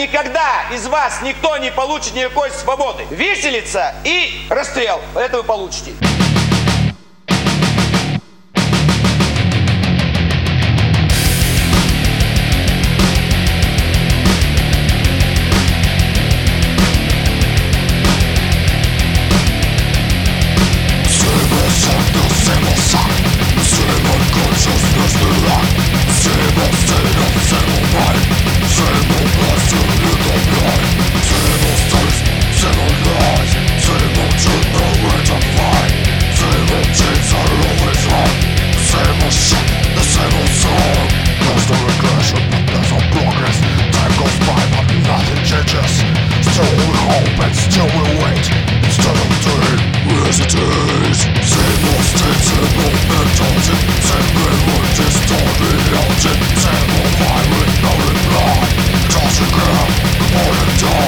никогда из вас никто не получит никакой свободы. Виселица и расстрел. Это вы получите. Same old mind with no reply. Toss your ground, more than die.